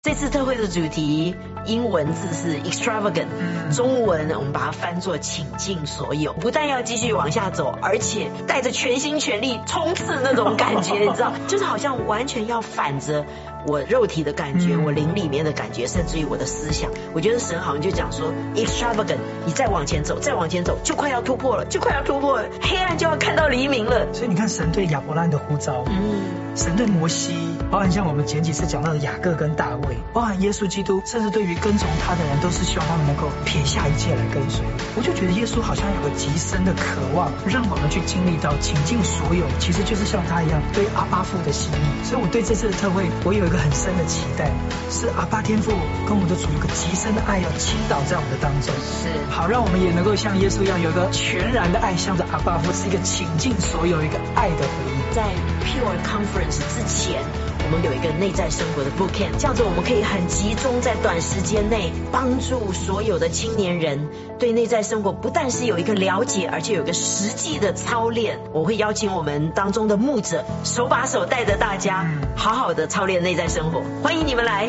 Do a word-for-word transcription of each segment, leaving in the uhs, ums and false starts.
这次特会的主题英文字是 extravagant， 中文我们把它翻作倾尽所有。不但要继续往下走，而且带着全心全力冲刺那种感觉，你知道，就是好像完全要反着我肉体的感觉，我灵里面的感觉，甚至于我的思想。我觉得神好像就讲说 extravagant， 你再往前走，再往前走，就快要突破了，就快要突破了，黑暗就要看到黎明了。 所以你看神对亚伯拉罕的呼召，嗯，神对摩西，包含像我们前几次讲到的雅各跟大卫，包含耶稣基督，甚至对于跟从他的人，都是希望他们能够撇下一切来跟随。我就觉得耶稣好像有个极深的渴望，让我们去经历到倾尽所有，其实就是像他一样对阿爸父的心意。所以我对这次的特会，我有一个很深的期待，是阿爸天父跟我们的主有个极深的爱要倾倒在我们的当中， 是好让我们也能够像耶稣一样，有一个全然的爱，向着阿爸父，是一个倾尽所有一个爱的回应。 在 Pure Conference 之前，我们有一个内在生活的 bootcamp， 这样子我们可以很集中在短时间内帮助所有的青年人对内在生活不但是有一个了解，而且有一个实际的操练。我会邀请我们当中的牧者手把手带着大家好好的操练内在生活，欢迎你们来。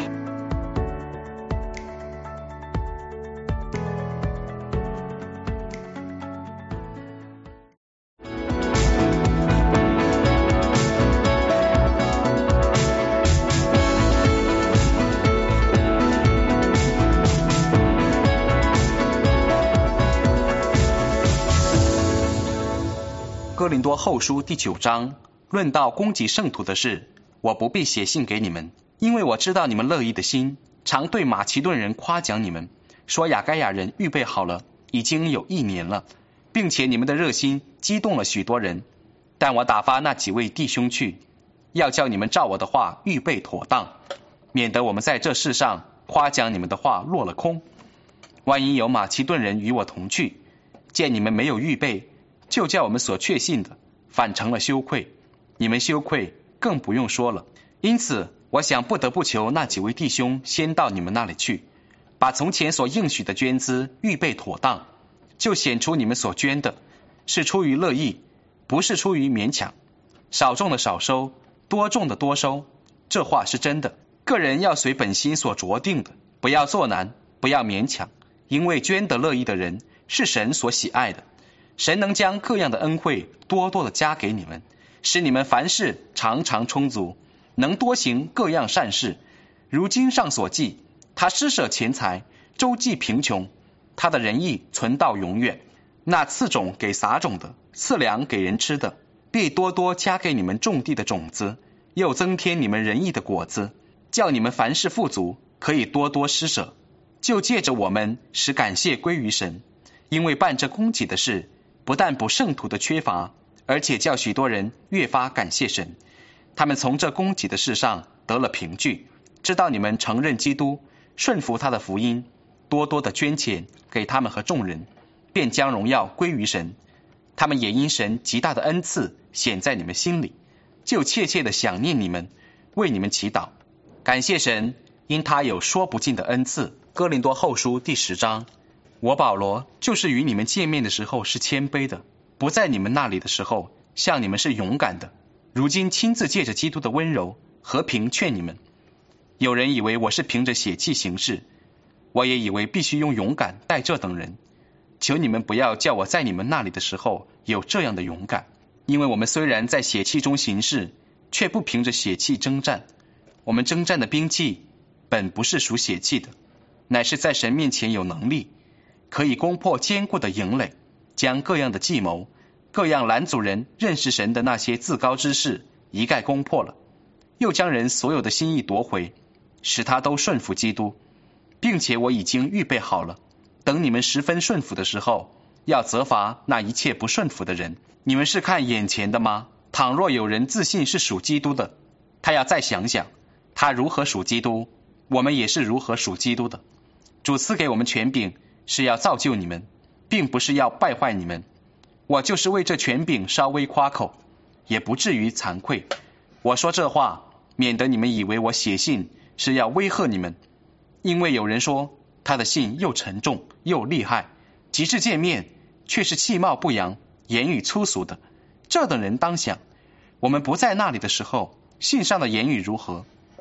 哥林多后书第九章论到攻击圣徒的事，我不必写信给你们，因为我知道你们乐意的心，常对马其顿人夸奖你们，说亚该亚人预备好了，已经有一年了，并且你们的热心激动了许多人。但我打发那几位弟兄去，要叫你们照我的话预备妥当，免得我们在这世上夸奖你们的话落了空。万一有马其顿人与我同去，见你们没有预备，就叫我们所确信的反成了羞愧，你们羞愧更不用说了。因此我想不得不求那几位弟兄先到你们那里去，把从前所应许的捐资预备妥当，就显出你们所捐的是出于乐意，不是出于勉强，少种的少收，多种的多收，这话是真的。个人要随本心所酌定的，不要作难，不要勉强，因为捐得乐意的人是神所喜爱的。神能将各样的恩惠多多的加给你们，使你们凡事常常充足，能多行各样善事。如经上所记，他施舍钱财，周济贫穷，他的仁义存到永远。那赐种给撒种的，赐粮给人吃的，必多多加给你们种地的种子，又增添你们仁义的果子，叫你们凡事富足，可以多多施舍。就借着我们使感谢归于神，因为办这供给的事，不但补圣徒的缺乏，而且叫许多人越发感谢神。他们从这供给的事上得了凭据，知道你们承认基督，顺服他的福音，多多的捐钱给他们和众人，便将荣耀归于神。他们也因神极大的恩赐显在你们心里，就切切的想念你们，为你们祈祷。感谢神，因他有说不尽的恩赐。哥林多后书第十章，我保罗就是与你们见面的时候是谦卑的，不在你们那里的时候向你们是勇敢的，如今亲自借着基督的温柔和平劝你们。有人以为我是凭着血气行事，我也以为必须用勇敢待这等人。求你们不要叫我在你们那里的时候有这样的勇敢，因为我们虽然在血气中行事，却不凭着血气征战。我们征战的兵器本不是属血气的，乃是在神面前有能力，可以攻破坚固的营垒，将各样的计谋，各样拦阻人认识神的那些自高之事一概攻破了，又将人所有的心意夺回，使他都顺服基督。并且我已经预备好了，等你们十分顺服的时候，要责罚那一切不顺服的人。你们是看眼前的吗？倘若有人自信是属基督的，他要再想想，他如何属基督，我们也是如何属基督的。主赐给我们权柄，是要造就你们，并不是要败坏你们。我就是为这权柄稍微夸口，也不至于惭愧。我说这话，免得你们以为我写信是要威吓你们。因为有人说他的信又沉重又厉害，及至见面却是气貌不扬，言语粗俗的。这等人当想，我们不在那里的时候，信上的言语如何，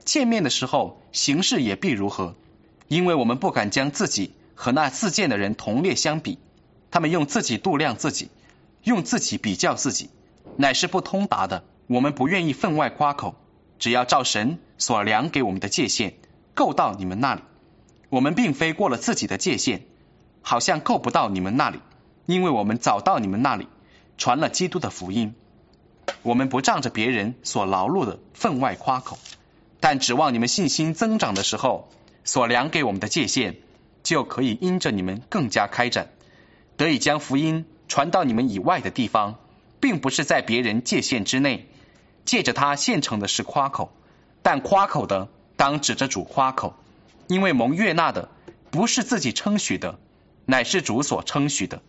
见面的时候行事也必如何，因为我们不敢将自己和那自荐的人同列相比，他们用自己度量自己，用自己比较自己，乃是不通达的。我们不愿意分外夸口，只要照神所量给我们的界限够到你们那里。我们并非过了自己的界限，好像够不到你们那里，因为我们早到你们那里传了基督的福音。我们不仗着别人所劳碌的分外夸口，但指望你们信心增长的时候，所量给我们的界限就可以因着你们更加开展，得以将福音传到你们以外的地方，并不是在别人界限之内。借着他现成的是夸口，但夸口的当指着主夸口，因为蒙悦纳的不是自己称许的，乃是主所称许的。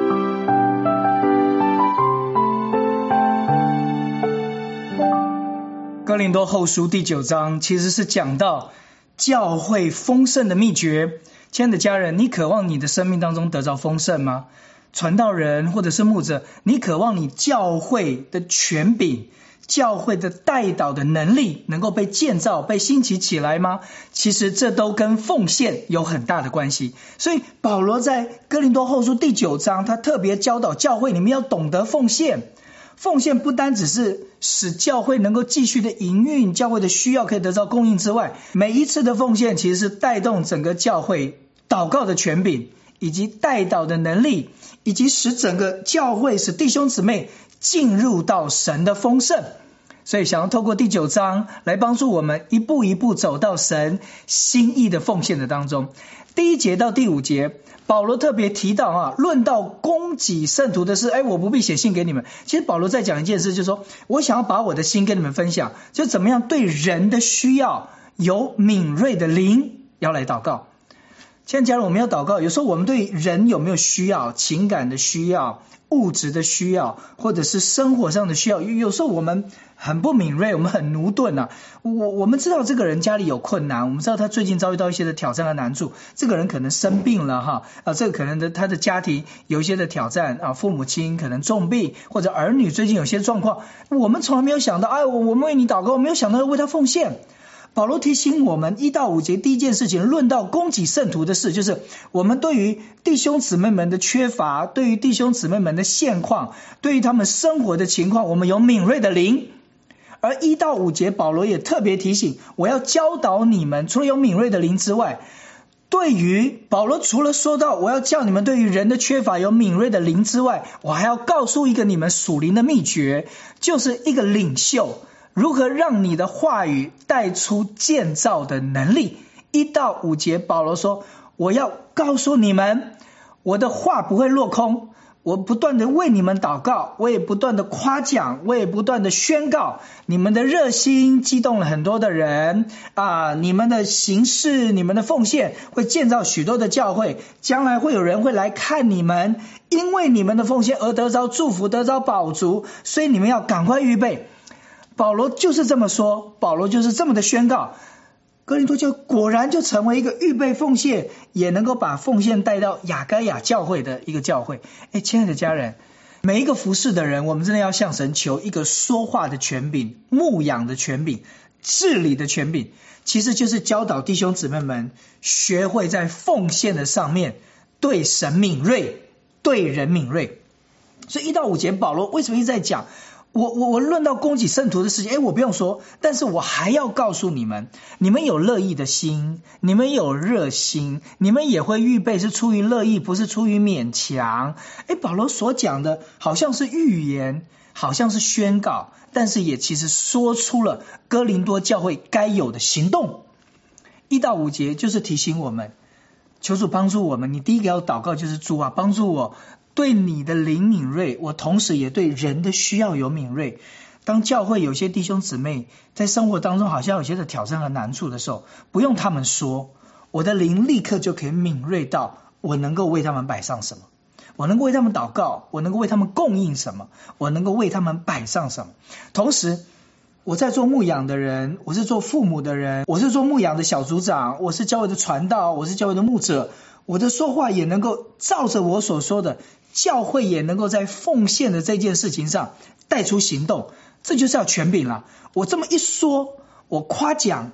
哥林多后书第九章其实是讲到教会丰盛的秘诀。亲爱的家人，你渴望你的生命当中得着丰盛吗？传道人或者是牧者，你渴望你教会的权柄、教会的代祷的能力能够被建造、被兴起起来吗？其实这都跟奉献有很大的关系。所以保罗在哥林多后书第九章，他特别教导教会，你们要懂得奉献。奉献不单只是使教会能够继续的营运，教会的需要可以得到供应之外，每一次的奉献其实是带动整个教会祷告的权柄，以及代祷的能力，以及使整个教会使弟兄姊妹进入到神的丰盛。所以想要透过第九章来帮助我们一步一步走到神心意的奉献的当中。第一节到第五节，保罗特别提到啊，论到供给圣徒的事，哎，我不必写信给你们。其实保罗在讲一件事，就是说我想要把我的心跟你们分享，就怎么样对人的需要有敏锐的灵要来祷告。现在假如我们要祷告，有时候我们对人有没有需要，情感的需要、物质的需要，或者是生活上的需要，有时候我们很不敏锐，我们很驽钝啊。我我们知道这个人家里有困难，我们知道他最近遭遇到一些的挑战和难处，这个人可能生病了哈啊，这个可能的他的家庭有一些的挑战啊，父母亲可能重病，或者儿女最近有些状况，我们从来没有想到，哎，我我们为你祷告，我没有想到要为他奉献。保罗提醒我们，一到五节第一件事情，论到供给圣徒的事，就是我们对于弟兄姊妹们的缺乏，对于弟兄姊妹们的现况，对于他们生活的情况，我们有敏锐的灵。而一到五节保罗也特别提醒，我要教导你们，除了有敏锐的灵之外，对于保罗除了说到我要叫你们对于人的缺乏有敏锐的灵之外，我还要告诉一个你们属灵的秘诀，就是一个领袖如何让你的话语带出建造的能力。一到五节保罗说，我要告诉你们，我的话不会落空，我不断的为你们祷告，我也不断的夸奖，我也不断的宣告，你们的热心激动了很多的人啊！你们的行事，你们的奉献会建造许多的教会，将来会有人会来看你们，因为你们的奉献而得着祝福，得着饱足，所以你们要赶快预备。保罗就是这么说，保罗就是这么的宣告，哥林多就果然就成为一个预备奉献，也能够把奉献带到亚该亚教会的一个教会。哎，亲爱的家人，每一个服侍的人，我们真的要向神求一个说话的权柄、牧养的权柄、治理的权柄，其实就是教导弟兄姊妹们学会在奉献的上面对神敏锐，对人敏锐。所以一到五节保罗为什么一直在讲我我我论到供给圣徒的事情，诶，我不用说，但是我还要告诉你们，你们有乐意的心，你们有热心，你们也会预备，是出于乐意，不是出于勉强。诶，保罗所讲的好像是预言，好像是宣告，但是也其实说出了哥林多教会该有的行动。一到五节就是提醒我们，求主帮助我们。你第一个要祷告就是主啊，帮助我对你的灵敏锐，我同时也对人的需要有敏锐。当教会有些弟兄姊妹在生活当中好像有些的挑战和难处的时候，不用他们说，我的灵立刻就可以敏锐到我能够为他们摆上什么，我能够为他们祷告，我能够为他们供应什么，我能够为他们摆上什么。同时我在做牧养的人，我是做父母的人，我是做牧养的小组长，我是教会的传道，我是教会的牧者，我的说话也能够照着我所说的，教会也能够在奉献的这件事情上带出行动，这就是要权柄了。我这么一说，我夸奖，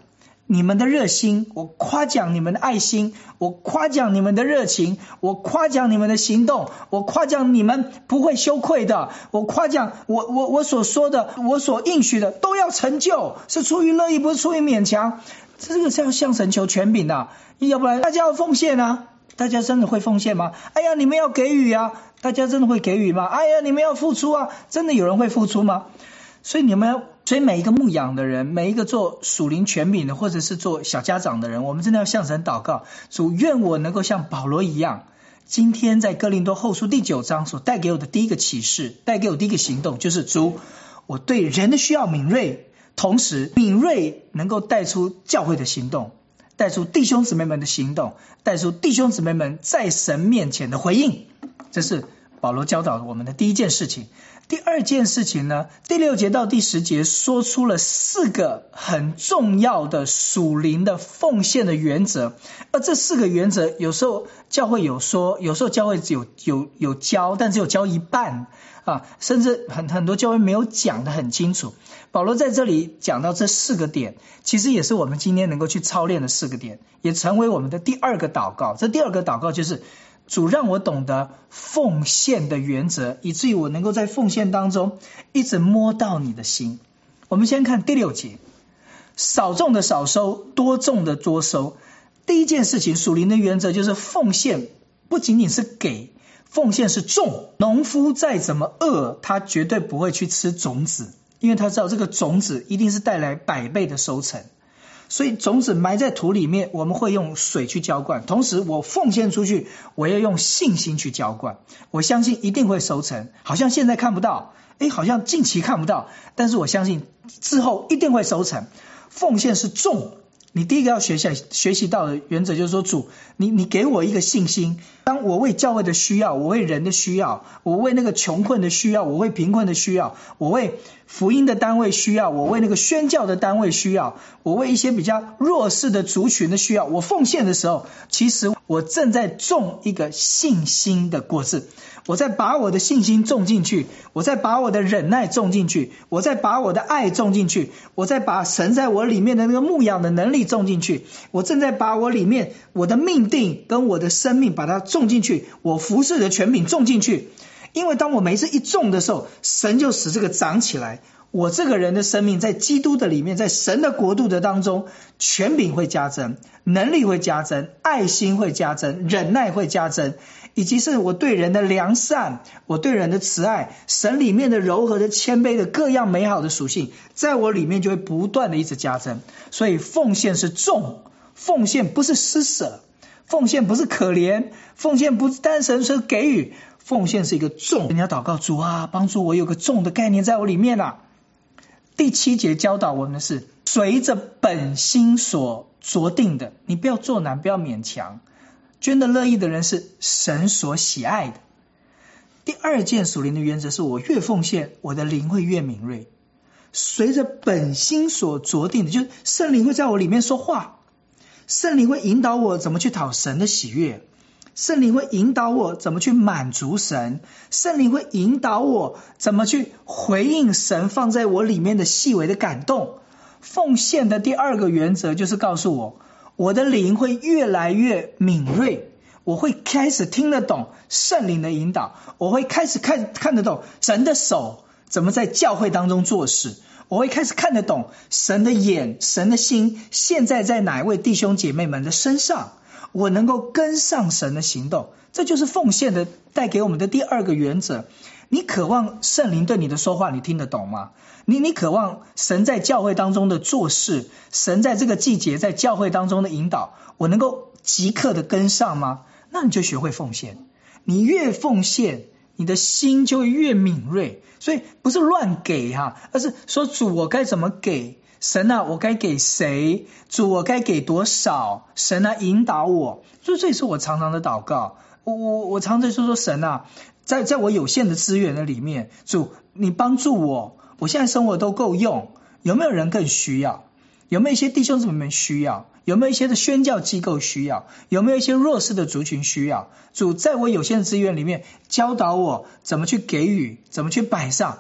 你们的热心，我夸奖你们的爱心，我夸奖你们的热情，我夸奖你们的行动，我夸奖你们不会羞愧的，我夸奖我我我所说的，我所应许的都要成就，是出于乐意，不是出于勉强。这个是要向神求权柄的，要不然大家要奉献啊，大家真的会奉献吗？哎呀，你们要给予啊，大家真的会给予吗？哎呀，你们要付出啊，真的有人会付出吗？所以你们，所以每一个牧养的人，每一个做属灵权柄的，或者是做小家长的人，我们真的要向神祷告，主愿我能够像保罗一样，今天在哥林多后书第九章所带给我的第一个启示，带给我第一个行动，就是主，我对人的需要敏锐，同时敏锐能够带出教会的行动，带出弟兄姊妹们的行动，带出弟兄姊妹们在神面前的回应。这是保罗教导我们的第一件事情。第二件事情呢，第六节到第十节说出了四个很重要的属灵的奉献的原则，而这四个原则有时候教会有说，有时候教会有有有教，但只有教一半啊，甚至很很多教会没有讲得很清楚。保罗在这里讲到这四个点，其实也是我们今天能够去操练的四个点，也成为我们的第二个祷告。这第二个祷告就是主让我懂得奉献的原则，以至于我能够在奉献当中一直摸到你的心。我们先看第六节，少种的少收，多种的多收。第一件事情，属灵的原则就是奉献不仅仅是给，奉献是种。农夫再怎么饿，他绝对不会去吃种子，因为他知道这个种子一定是带来百倍的收成。所以种子埋在土里面，我们会用水去浇灌，同时我奉献出去，我要用信心去浇灌，我相信一定会收成。好像现在看不到，诶，好像近期看不到，但是我相信之后一定会收成。奉献是种，你第一个要学习学习到的原则就是说，主，你你给我一个信心，当我为教会的需要，我为人的需要，我为那个穷困的需要，我为贫困的需要，我为福音的单位需要，我为那个宣教的单位需要，我为一些比较弱势的族群的需要，我奉献的时候，其实我正在种一个信心的果子，我在把我的信心种进去，我在把我的忍耐种进去，我在把我的爱种进去，我在把神在我里面的那个牧养的能力种进去，我正在把我里面我的命定跟我的生命把它种进去，我服侍的权柄种进去。因为当我每一次一种的时候，神就使这个长起来，我这个人的生命在基督的里面，在神的国度的当中，权柄会加增，能力会加增，爱心会加增，忍耐会加增，以及是我对人的良善，我对人的慈爱，神里面的柔和的谦卑的各样美好的属性，在我里面就会不断的一直加增。所以奉献是种，奉献不是施舍，奉献不是可怜，奉献不是单纯是给予，奉献是一个种。你要祷告，主啊，帮助我有个种的概念在我里面啊。第七节教导我们的是随着本心所酌定的，你不要做难，不要勉强。捐的乐意的人是神所喜爱的。第二件属灵的原则是，我越奉献，我的灵会越敏锐。随着本心所酌定的，就是圣灵会在我里面说话，圣灵会引导我怎么去讨神的喜悦，圣灵会引导我怎么去满足神，圣灵会引导我怎么去回应神放在我里面的细微的感动。奉献的第二个原则就是告诉我，我的灵会越来越敏锐，我会开始听得懂圣灵的引导，我会开始看看得懂神的手怎么在教会当中做事，我会开始看得懂神的眼，神的心现在在哪一位弟兄姐妹们的身上，我能够跟上神的行动。这就是奉献的带给我们的第二个原则。你渴望圣灵对你的说话，你听得懂吗？你你渴望神在教会当中的做事，神在这个季节在教会当中的引导，我能够即刻的跟上吗？那你就学会奉献。你越奉献，你的心就会越敏锐。所以不是乱给哈、啊，而是说，主，我该怎么给？神啊，我该给谁？主，我该给多少？神啊，引导我。所以这也是我常常的祷告。我我我常常说说神啊，在在我有限的资源的里面，主，你帮助我。我现在生活都够用，有没有人更需要？有没有一些弟兄姊妹们需要？有没有一些的宣教机构需要？有没有一些弱势的族群需要？主，在我有限的资源里面，教导我怎么去给予，怎么去摆上。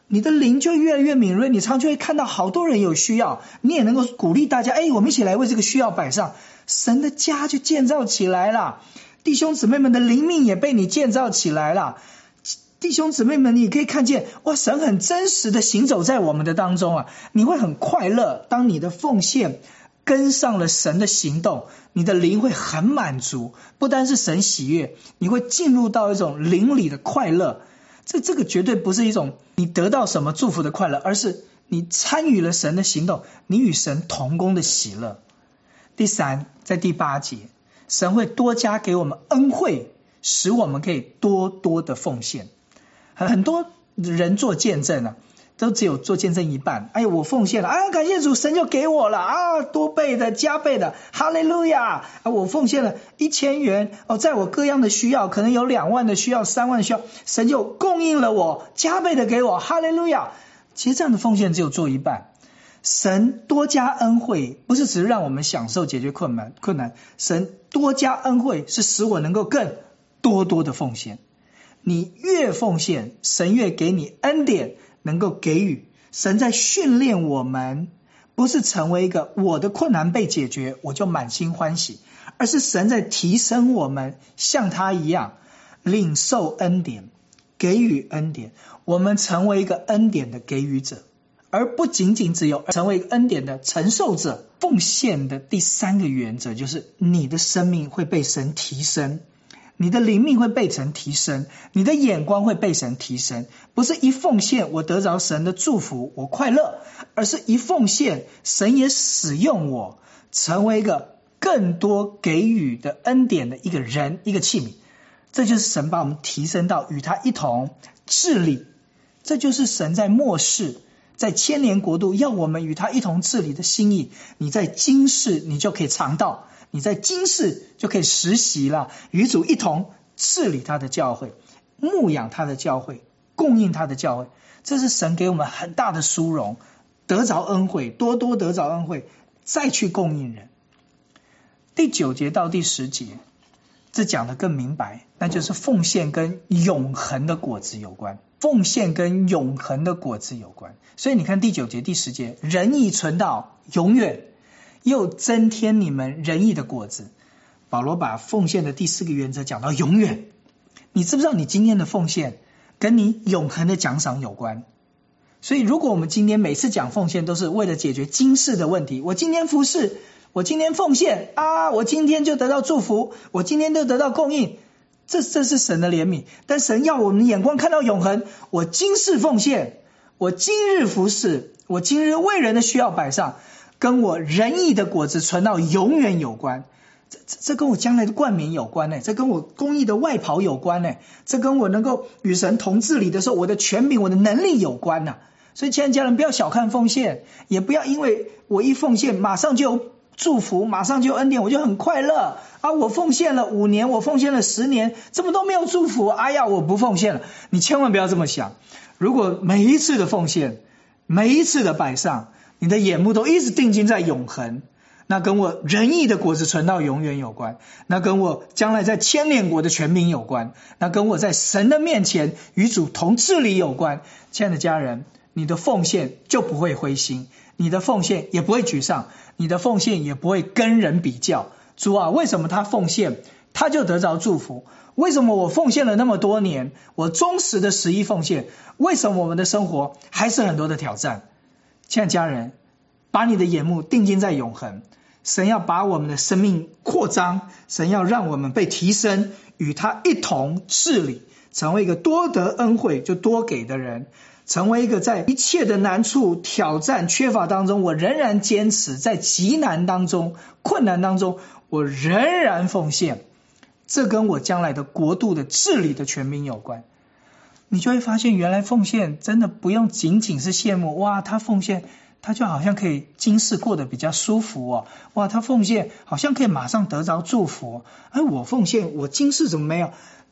你的灵就越来越敏锐，你常就会看到好多人有需要，你也能够鼓励大家，哎，我们一起来为这个需要摆上，神的家就建造起来了。弟兄姊妹们的灵命也被你建造起来了。弟兄姊妹们，你可以看见，哇，神很真实的行走在我们的当中啊！你会很快乐，当你的奉献跟上了神的行动，你的灵会很满足，不单是神喜悦，你会进入到一种灵里的快乐。这这个绝对不是一种你得到什么祝福的快乐，而是你参与了神的行动，你与神同工的喜乐。第三，在第八节，神会多加给我们恩惠，使我们可以多多的奉献。很多人做见证啊，都只有做见证一半。哎呀，我奉献了，啊，感谢主，神就给我了啊，多倍的、加倍的，哈利路亚！啊，我奉献了一千元，哦，在我各样的需要，可能有两万的需要、三万的需要，神就供应了我，加倍的给我，哈利路亚！其实这样的奉献只有做一半。神多加恩惠，不是只是让我们享受解决困难，困难。神多加恩惠，是使我能够更多多的奉献。你越奉献，神越给你恩典，能够给予。神在训练我们，不是成为一个我的困难被解决我就满心欢喜，而是神在提升我们，像他一样领受恩典，给予恩典。我们成为一个恩典的给予者，而不仅仅只有成为一个恩典的承受者。奉献的第三个原则就是你的生命会被神提升，你的灵命会被神提升，你的眼光会被神提升。不是一奉献我得着神的祝福我快乐，而是一奉献神也使用我，成为一个更多给予的恩典的一个人，一个器皿。这就是神把我们提升到与他一同治理，这就是神在末世在千年国度要我们与他一同治理的心意。你在今世你就可以尝到，你在今世就可以实习了，与主一同治理他的教会，牧养他的教会，供应他的教会。这是神给我们很大的殊荣，得着恩惠，多多得着恩惠，再去供应人。第九节到第十节，这讲得更明白，那就是奉献跟永恒的果子有关，奉献跟永恒的果子有关。所以你看第九节第十节，仁义存到永远，又增添你们仁义的果子。保罗把奉献的第四个原则讲到永远。你知不知道你今天的奉献跟你永恒的奖赏有关？所以如果我们今天每次讲奉献都是为了解决今世的问题，我今天服侍，我今天奉献啊，我今天就得到祝福，我今天就得到供应，这这是神的怜悯。但神要我们眼光看到永恒，我今世奉献，我今日服侍，我今日为人的需要摆上，跟我仁义的果子存到永远有关。这这这跟我将来的冠冕有关呢，这跟我公义的外袍有关呢，这跟我能够与神同治理的时候我的权柄我的能力有关呢。所以亲爱的家人，不要小看奉献，也不要因为我一奉献马上就有祝福，马上就有恩典，我就很快乐啊！我奉献了五年，我奉献了十年，怎么都没有祝福？哎呀，我不奉献了。你千万不要这么想。如果每一次的奉献，每一次的摆上，你的眼目都一直定睛在永恒，那跟我仁义的果子存到永远有关，那跟我将来在千年国的权柄有关，那跟我在神的面前与主同治理有关。亲爱的家人，你的奉献就不会灰心，你的奉献也不会沮丧，你的奉献也不会跟人比较。主啊，为什么他奉献他就得着祝福？为什么我奉献了那么多年，我忠实的十一奉献，为什么我们的生活还是很多的挑战？亲爱的家人，把你的眼目定睛在永恒，神要把我们的生命扩张，神要让我们被提升，与他一同治理，成为一个多得恩惠就多给的人，成为一个在一切的难处、挑战、缺乏当中，我仍然坚持，在极难当中、困难当中，我仍然奉献。这跟我将来的国度的治理的权柄有关。你就会发现，原来奉献真的不用仅仅是羡慕，哇，他奉献他就好像可以今世过得比较舒服哦，哇，他奉献好像可以马上得着祝福。哎，我奉献，我今世怎么没有？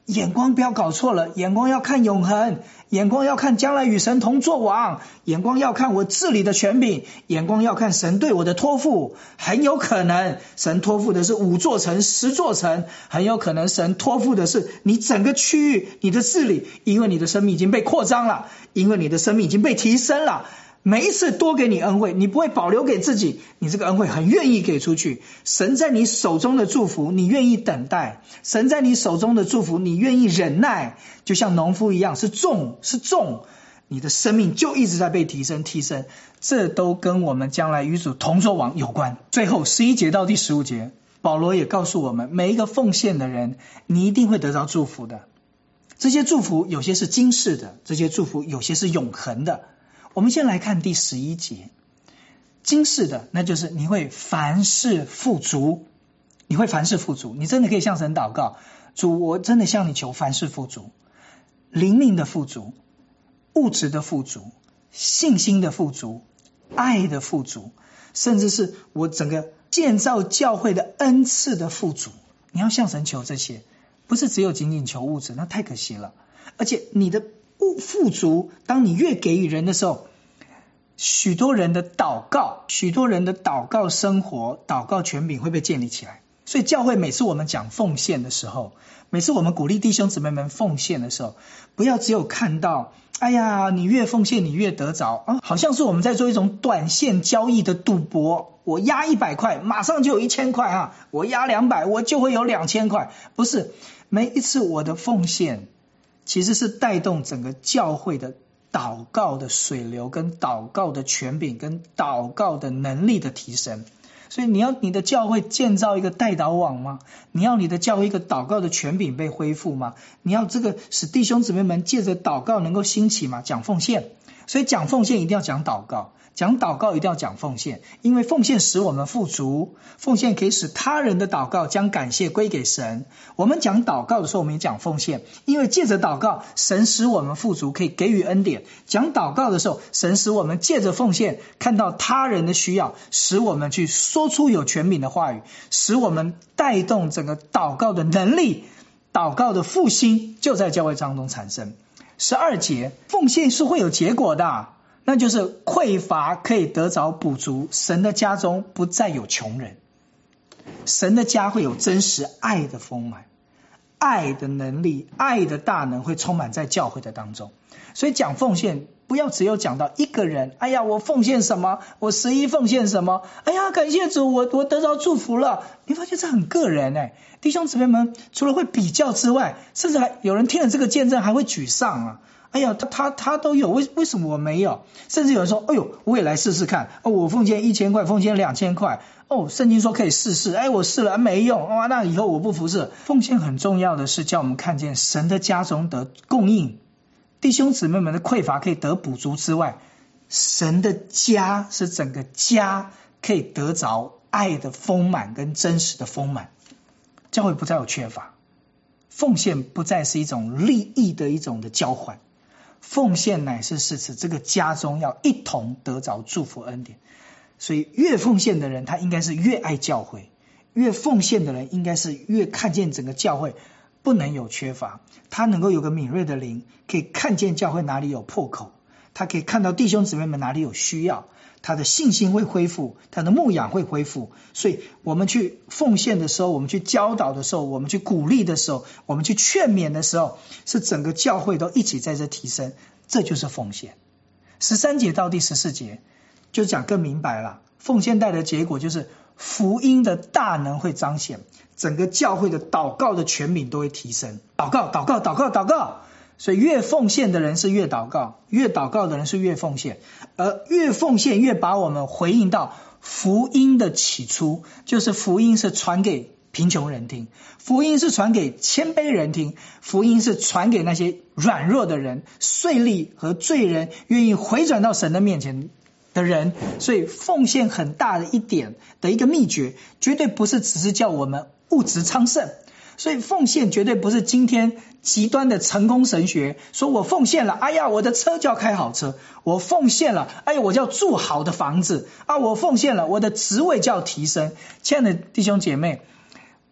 眼光不要搞错了，眼光要看永恒，眼光要看将来与神同作王，眼光要看我治理的权柄，眼光要看神对我的托付。很有可能神托付的是五座城十座城，很有可能神托付的是你整个区域你的治理，因为你的生命已经被扩张了，因为你的生命已经被提升了。每一次多给你恩惠，你不会保留给自己，你这个恩惠很愿意给出去。神在你手中的祝福你愿意等待，神在你手中的祝福你愿意忍耐，就像农夫一样，是种是种，你的生命就一直在被提升提升。这都跟我们将来与主同作王有关。最后十一节到第十五节，保罗也告诉我们，每一个奉献的人你一定会得到祝福的。这些祝福有些是今世的，这些祝福有些是永恒的。我们先来看第十一节，今世的那就是你会凡事富足，你会凡事富足，你真的可以向神祷告，主我真的向你求凡事富足，灵命的富足，物质的富足，信心的富足，爱的富足，甚至是我整个建造教会的恩赐的富足。你要向神求这些，不是只有仅仅求物质，那太可惜了。而且你的富足，当你越给予人的时候，许多人的祷告许多人的祷告生活祷告权柄会被建立起来。所以教会每次我们讲奉献的时候，每次我们鼓励弟兄姊妹们奉献的时候，不要只有看到哎呀你越奉献你越得着、啊、好像是我们在做一种短线交易的赌博，我压一百块马上就有一千块啊，我压两百我就会有两千块。不是，每一次我的奉献其实是带动整个教会的祷告的水流，跟祷告的权柄，跟祷告的能力的提升。所以你要你的教会建造一个代祷网吗？你要你的教会一个祷告的权柄被恢复吗？你要这个使弟兄姊妹们借着祷告能够兴起吗？讲奉献，所以讲奉献一定要讲祷告，讲祷告一定要讲奉献，因为奉献使我们富足，奉献可以使他人的祷告将感谢归给神。我们讲祷告的时候我们也讲奉献，因为借着祷告神使我们富足，可以给予恩典。讲祷告的时候神使我们借着奉献看到他人的需要，使我们去说出有权柄的话语，使我们带动整个祷告的能力，祷告的复兴就在教会当中产生。十二节，奉献是会有结果的，那就是匮乏可以得着补足，神的家中不再有穷人，神的家会有真实爱的丰满，爱的能力，爱的大能会充满在教会的当中。所以讲奉献不要只有讲到一个人，哎呀我奉献什么，我十一奉献什么，哎呀感谢主我我得到祝福了。你发现这很个人哎，弟兄姊妹们除了会比较之外，甚至还有人听了这个见证还会沮丧啊，哎呀他他他都有，为为什么我没有？甚至有人说哎呦我也来试试看、哦、我奉献一千块，奉献两千块，哦圣经说可以试试，哎我试了没用、哦、那以后我不服侍。奉献很重要的是叫我们看见神的家中得供应，弟兄姊妹们的匮乏可以得补足之外，神的家是整个家可以得着爱的丰满跟真实的丰满，教会不再有缺乏，奉献不再是一种利益的一种的交换，奉献乃是是指这个家中要一同得着祝福恩典。所以越奉献的人他应该是越爱教会，越奉献的人应该是越看见整个教会不能有缺乏，他能够有个敏锐的灵，可以看见教会哪里有破口，他可以看到弟兄姊妹们哪里有需要，他的信心会恢复，他的牧养会恢复。所以我们去奉献的时候，我们去教导的时候，我们去鼓励的时候，我们去劝勉的时候，是整个教会都一起在这提升，这就是奉献。十三节到第十四节就讲更明白了，奉献带的结果就是福音的大能会彰显，整个教会的祷告的权柄都会提升。祷告祷告祷告祷告，所以越奉献的人是越祷告，越祷告的人是越奉献，而越奉献越把我们回应到福音的起初，就是福音是传给贫穷人听，福音是传给谦卑人听，福音是传给那些软弱的人，税吏和罪人愿意回转到神的面前的人。所以奉献很大的一点的一个秘诀，绝对不是只是叫我们物质昌盛。所以奉献绝对不是今天极端的成功神学，说我奉献了，哎呀我的车就要开好车，我奉献了，哎呀我就要住好的房子啊，我奉献了，我的职位就要提升。亲爱的弟兄姐妹，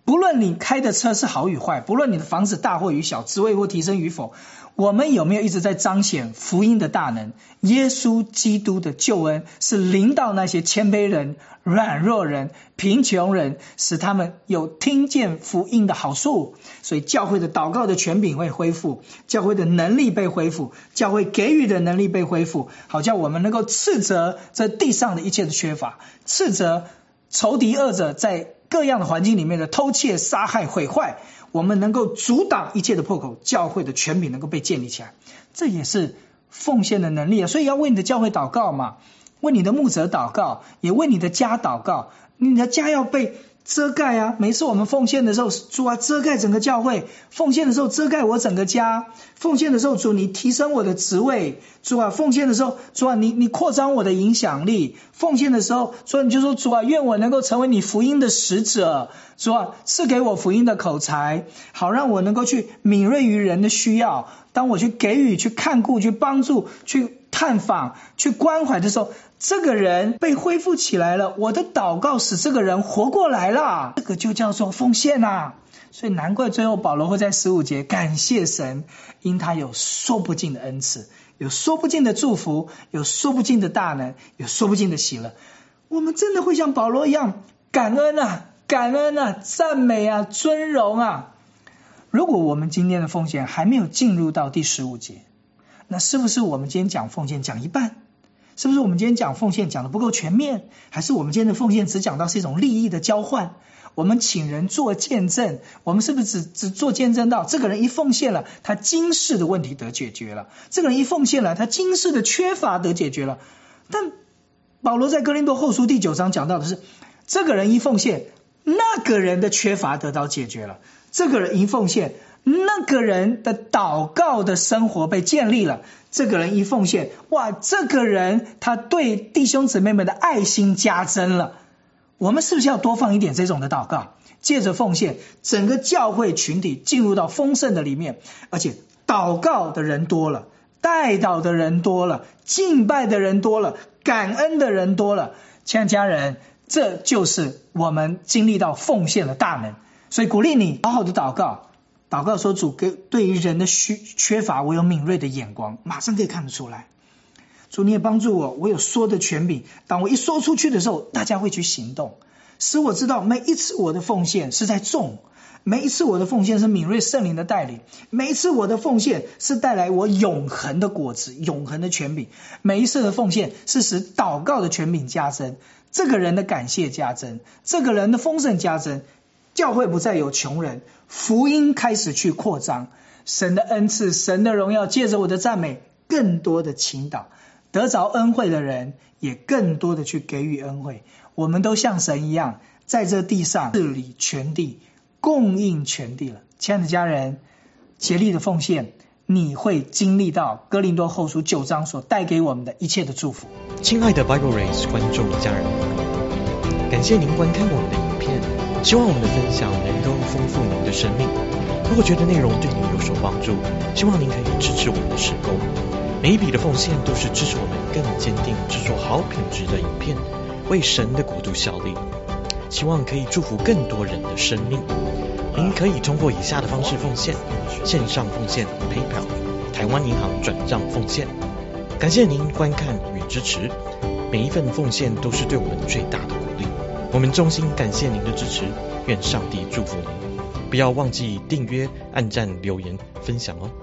不论你开的车是好与坏，不论你的房子大或与小，职位或提升与否，我们有没有一直在彰显福音的大能？耶稣基督的救恩是临到那些谦卑人、软弱人、贫穷人，使他们有听见福音的好处。所以教会的祷告的权柄会恢复，教会的能力被恢复，教会给予的能力被恢复，好叫我们能够斥责这地上的一切的缺乏，斥责仇敌恶者在各样的环境里面的偷窃、杀害、毁坏，我们能够阻挡一切的破口，教会的权柄能够被建立起来，这也是奉献的能力啊！所以要为你的教会祷告嘛，为你的牧者祷告，也为你的家祷告，你的家要被遮盖啊！每次我们奉献的时候，主啊，遮盖整个教会；奉献的时候，遮盖我整个家；奉献的时候，主你提升我的职位；主啊，奉献的时候，主啊，你你扩张我的影响力；奉献的时候，主啊，你就说主啊，愿我能够成为你福音的使者；主啊，赐给我福音的口才，好让我能够去敏锐于人的需要。当我去给予、去看顾、去帮助、去探访、去关怀的时候，这个人被恢复起来了，我的祷告使这个人活过来了，这个就叫做奉献啊！所以难怪最后保罗会在十五节感谢神，因他有说不尽的恩赐，有说不尽的祝福，有说不尽的大能，有说不尽的喜乐。我们真的会像保罗一样感恩啊，感恩啊，赞美啊，尊荣啊。如果我们今天的奉献还没有进入到第十五节，那是不是我们今天讲奉献讲一半？是不是我们今天讲奉献讲得不够全面？还是我们今天的奉献只讲到是一种利益的交换？我们请人做见证，我们是不是只只做见证到这个人一奉献了，他今世的问题得解决了，这个人一奉献了，他今世的缺乏得解决了？但保罗在哥林多后书第九章讲到的是，这个人一奉献，那个人的缺乏得到解决了，这个人一奉献，那个人的祷告的生活被建立了，这个人一奉献，哇，这个人他对弟兄姊妹们的爱心加增了。我们是不是要多放一点这种的祷告？借着奉献，整个教会群体进入到丰盛的里面，而且祷告的人多了，代祷的人多了，敬拜的人多了，感恩的人多了。亲爱的家人，这就是我们经历到奉献的大能。所以鼓励你好好的祷告，祷告说主给对于人的需缺乏，我有敏锐的眼光，马上可以看得出来。主你也帮助我，我有说的权柄，当我一说出去的时候，大家会去行动，使我知道每一次我的奉献是在种，每一次我的奉献是敏锐圣灵的带领，每一次我的奉献是带来我永恒的果子，永恒的权柄，每一次的奉献是使祷告的权柄加增，这个人的感谢加增，这个人的丰盛加增，教会不再有穷人，福音开始去扩张，神的恩赐，神的荣耀借着我的赞美更多的倾倒，得着恩惠的人也更多的去给予恩惠。我们都像神一样在这地上治理全地，供应全地了。亲爱的家人，竭力的奉献，你会经历到哥林多后书九章所带给我们的一切的祝福。 亲爱的 Bible Race 观众家人，感谢您观看我们的影片，希望我们的分享能够丰富您的生命。如果觉得内容对您有所帮助，希望您可以支持我们的事工。每一笔的奉献都是支持我们更坚定制作好品质的影片，为神的国度效力。希望可以祝福更多人的生命。您可以通过以下的方式奉献：线上奉献 PayPal、台湾银行转账奉献。感谢您观看与支持，每一份奉献都是对我们最大的鼓励。我们衷心感谢您的支持，愿上帝祝福您。不要忘记订阅、按赞、留言、分享哦。